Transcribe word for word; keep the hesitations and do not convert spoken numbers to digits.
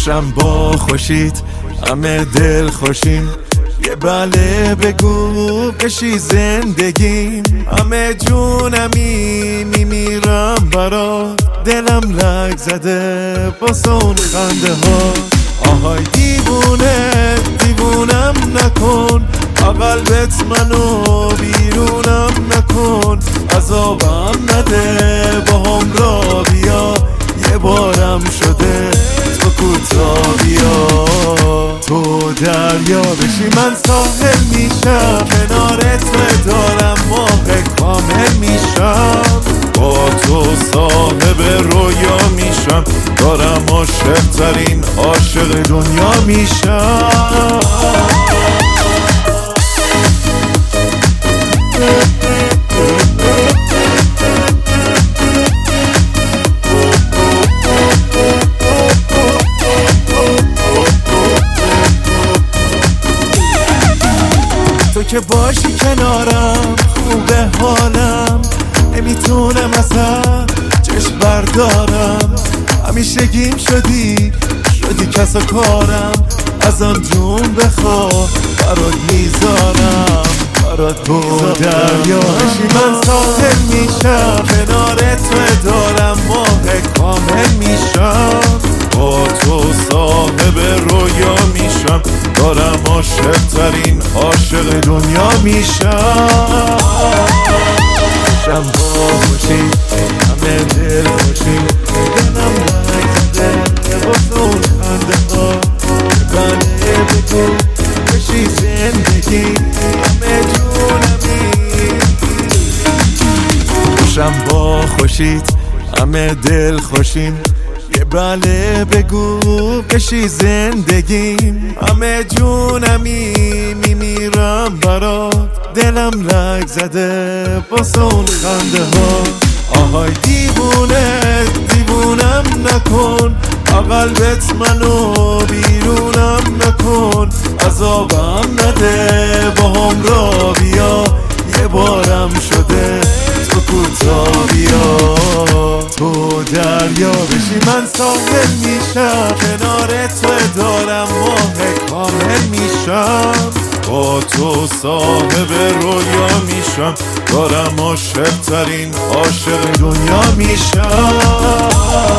خوشم با خوشید همه دل خوشیم، یه بله بگو بشی زندگیم. همه جونمی میمیرم برات، دلم لگ زده واسه اون خنده ها. آهای دیوونه دیوونم نکن، قلبت منو بیرونم نکن. عذابم نده با هم را بیا، یه بارم شده تو کوتا بیا. تو دریا بشی من ساحل میشم، کنار تو دارم ماه کامل میشم. با تو صاحب رویا میشم، دارم عاشق ترین عاشق دنیا میشم. تو که باشی کنارم خوبه حالم، نمیتونم ازت چشم بردارم. همیشگیم شدی شدی کس و کارم، ازم جون بخوا برات میذارم برات تو دریا بشی من ساحل میشم، کنار تو دارم ماه کامل میشم. با تو صاحب رویا میشم، دارم عاشق ترین عاشق دنیا میشم. خوشم با خوشی همه دل خوشی، دلم لگ زده واسه اون خنده ها. بله بگو بشی زندگی، همه جونمی. خوشم با خوشید همه دل خوشیم، یه بله بگو بشی زندگیم. همه جونمی میمیرم برات، دلم لگ زده واسه اون خنده ها. آهای دیوونه دیوونم نکن، قلبت منو بیرونم نکن. عذابم نده با هم را بیا، یه بارم شده تو کوتا بیا. تو دریا بشی من ساحل میشم، کنار تو دارم ماه کامل میشم. با تو صاحب رویا میشم، دارم عاشق ترین عاشق دنیا میشم.